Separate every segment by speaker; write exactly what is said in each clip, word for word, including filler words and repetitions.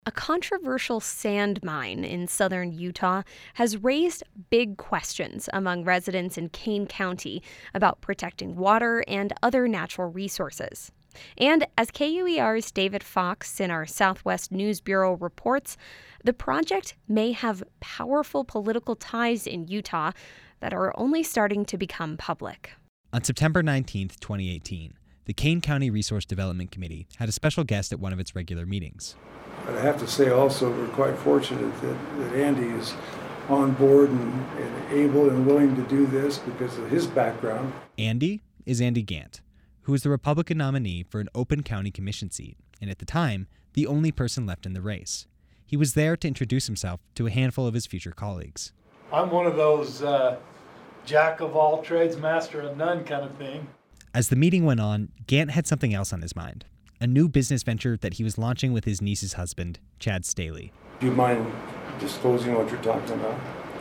Speaker 1: A controversial sand mine in southern Utah has raised big questions among residents in Kane County about protecting water and other natural resources. And as K U E R's David Fox in our Southwest News Bureau reports, the project may have powerful political ties in Utah that are only starting to become public.
Speaker 2: On September nineteenth, twenty eighteen, the Kane County Resource Development Committee had a special guest at one of its regular meetings.
Speaker 3: But I have to say also we're quite fortunate that, that Andy is on board and, and able and willing to do this because of his background.
Speaker 2: Andy is Andy Gant, who is the Republican nominee for an open county commission seat, and at the time, the only person left in the race. He was there to introduce himself to a handful of his future colleagues.
Speaker 4: I'm one of those uh, jack of all trades, master of none kind of thing.
Speaker 2: As the meeting went on, Gant had something else on his mind. A new business venture that he was launching with his niece's husband, Chad Staley.
Speaker 3: Do you mind disclosing what you're talking about?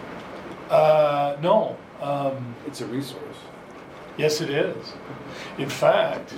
Speaker 4: Uh, no. Um,
Speaker 3: it's a resource.
Speaker 4: Yes, it is. In fact.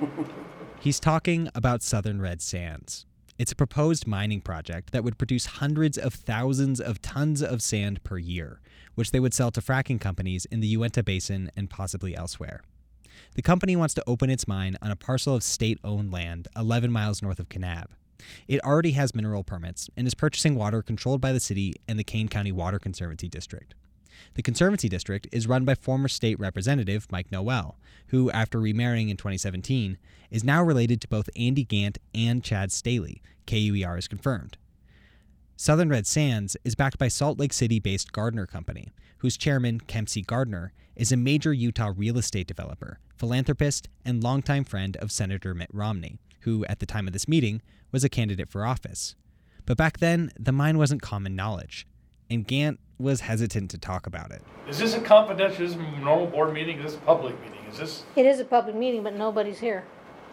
Speaker 2: He's talking about Southern Red Sands. It's a proposed mining project that would produce hundreds of thousands of tons of sand per year, which they would sell to fracking companies in the Uinta Basin and possibly elsewhere. The company wants to open its mine on a parcel of state-owned land eleven miles north of Kanab. It already has mineral permits and is purchasing water controlled by the city and the Kane County Water Conservancy District. The Conservancy District is run by former state representative Mike Noel, who, after remarrying in twenty seventeen, is now related to both Andy Gant and Chad Staley, K U E R has confirmed. Southern Red Sands is backed by Salt Lake City-based Gardner Company, whose chairman, Kempsey Gardner, is a major Utah real estate developer, philanthropist, and longtime friend of Senator Mitt Romney, who, at the time of this meeting, was a candidate for office. But back then, the mine wasn't common knowledge, and Gant was hesitant to talk about it.
Speaker 4: Is this a confidential, is this a normal board meeting? Is this a public meeting? Is this?
Speaker 5: It is a public meeting, but nobody's here.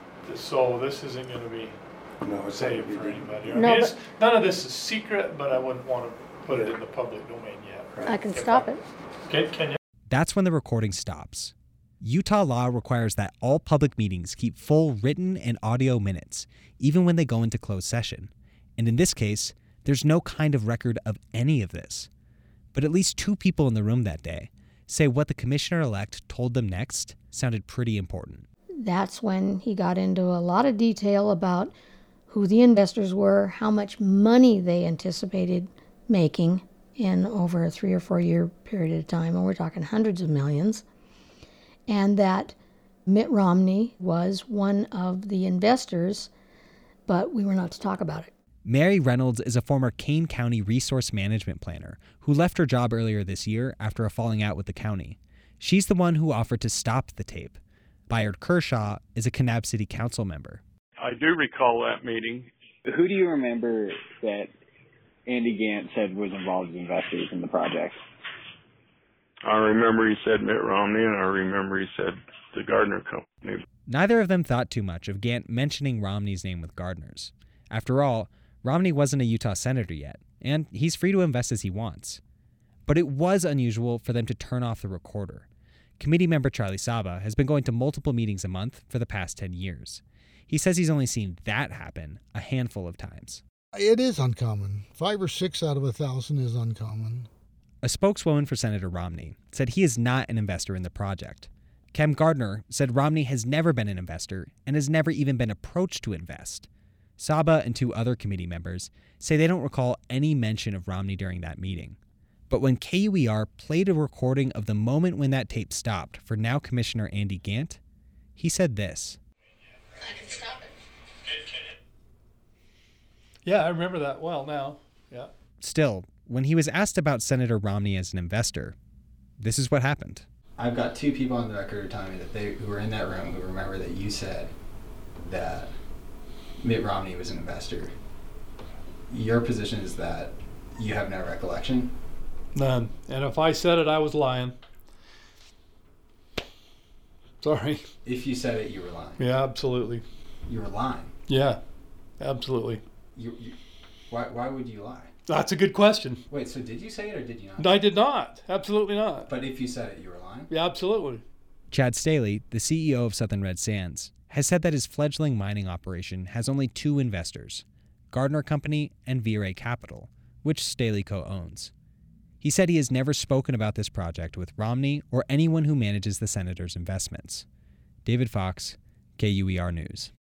Speaker 4: So this isn't going to be
Speaker 3: no, it's
Speaker 4: safe for anybody. I
Speaker 5: no,
Speaker 4: mean,
Speaker 5: but,
Speaker 4: none of this is secret, but I wouldn't want to put it in the public domain yet.
Speaker 5: Right? I can stop it.
Speaker 4: Can, can you?
Speaker 2: That's when the recording stops. Utah law requires that all public meetings keep full written and audio minutes, even when they go into closed session. And in this case, there's no kind of record of any of this. But at least two people in the room that day say what the commissioner-elect told them next sounded pretty important.
Speaker 5: That's when he got into a lot of detail about who the investors were, how much money they anticipated making in over a three or four year period of time, and we're talking hundreds of millions, and that Mitt Romney was one of the investors, but we were not to talk about it.
Speaker 2: Mary Reynolds is a former Kane County resource management planner who left her job earlier this year after a falling out with the county. She's the one who offered to stop the tape. Bayard Kershaw is a Kanab City Council member.
Speaker 6: I do recall that meeting.
Speaker 7: Who do you remember that Andy Gant said was involved as investors in the project?
Speaker 6: I remember he said Mitt Romney, and I remember he said the Gardner Company.
Speaker 2: Neither of them thought too much of Gant mentioning Romney's name with Gardner's. After all, Romney wasn't a Utah senator yet, and he's free to invest as he wants. But it was unusual for them to turn off the recorder. Committee member Charlie Saba has been going to multiple meetings a month for the past ten years. He says he's only seen that happen a handful of times.
Speaker 8: It is uncommon. Five or six out of a thousand is uncommon.
Speaker 2: A spokeswoman for Senator Romney said he is not an investor in the project. Kem Gardner said Romney has never been an investor and has never even been approached to invest. Saba and two other committee members say they don't recall any mention of Romney during that meeting. But when K U E R played a recording of the moment when that tape stopped for now Commissioner Andy Gant, he said this.
Speaker 5: I can stop it.
Speaker 4: Yeah, I remember that well now. Yeah.
Speaker 2: Still, when he was asked about Senator Romney as an investor, this is what happened.
Speaker 9: I've got two people on the record telling me that they who were in that room who remember that you said that Mitt Romney was an investor. Your position is that you have no recollection?
Speaker 4: None. And if I said it, I was lying. Sorry.
Speaker 9: If you said it, you were lying.
Speaker 4: Yeah, absolutely.
Speaker 9: You were lying.
Speaker 4: Yeah, absolutely.
Speaker 9: You, you, why, why would you lie?
Speaker 4: That's a good question.
Speaker 9: Wait, so did you say it or did you not?
Speaker 4: I did not. Absolutely not.
Speaker 9: But if you said it, you were lying?
Speaker 4: Yeah, absolutely.
Speaker 2: Chad Staley, the C E O of Southern Red Sands, has said that his fledgling mining operation has only two investors, Gardner Company, and V R A Capital, which Staley co-owns. He said he has never spoken about this project with Romney or anyone who manages the senator's investments. David Fox, K U E R News.